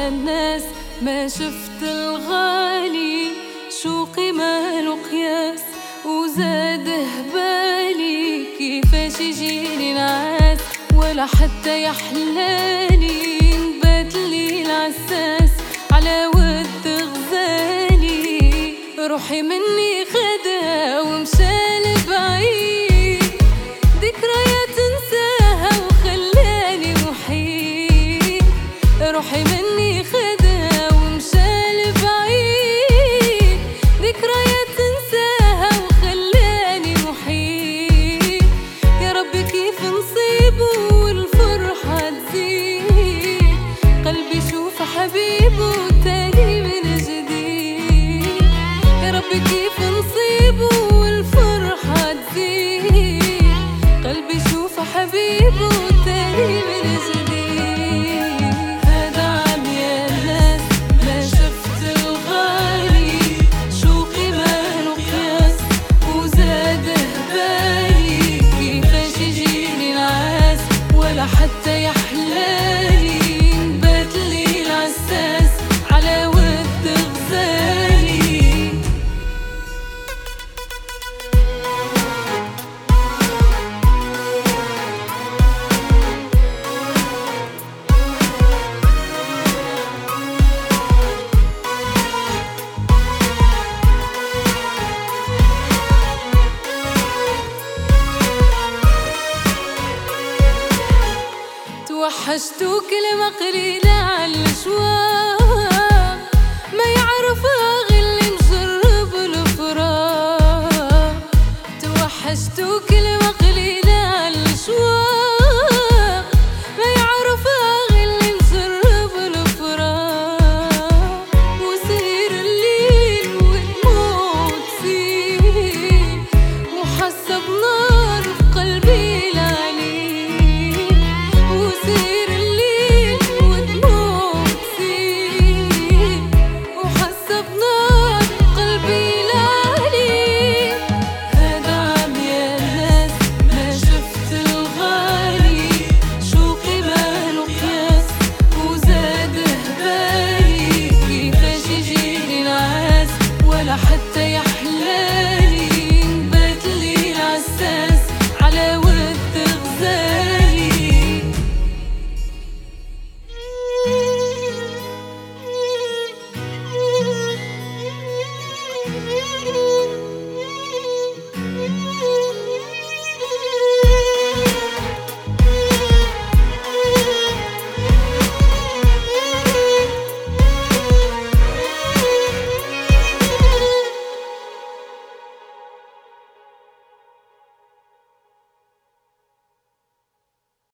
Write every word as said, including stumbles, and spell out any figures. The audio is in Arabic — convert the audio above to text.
الناس ما شفت الغالي، شوقي ما له قياس وزاد هبالي. كيفاش يجيني نعاس ولا حتى يحلالي، نبات الليل عالساس على ود غزالي. روحي مني خدها ومشال بعيد، ذكريات انساها وخلاني وحيد. روحي مني خدها ومشال بعيد، ذكريات انساها وخلاني وحيد. يا ربي كيف نصيبه والفرحة تزيد، قلبي شوف حبيبه تاني من جديد. يا ربي كيف نصيبه والفرحة تزيد، قلبي شوف حبيبه تاني من جديد. هذا عام يا الناس ما شفت الغالي، شوقي ما له قياس وزاد هبالي. كيفاش يجيني نعاس ولا حتى يحلالي، نبات الليل عالساس على ود غزالي. توحشتو كلمة قليلة عالأشواق، ما يعرفها غير اللي مجرب الفراق. توحشتو كلمة قليلة عالأشواق، ما يعرفها غير اللي مجرب الفراق. وسير الليل ودموع تسيل، وحاسة بنار في قلبي العليل. وسير الليل ودموع تسيل، وحاسة بنار قلبي العليل. هذا عام يا الناس ما شفت الغالي، شوقي ما له قياس وزاد هبالي. كيفاش يجيني نعاس ولا حتى يحلالي، نبات الليل عالساس على ود غزالي.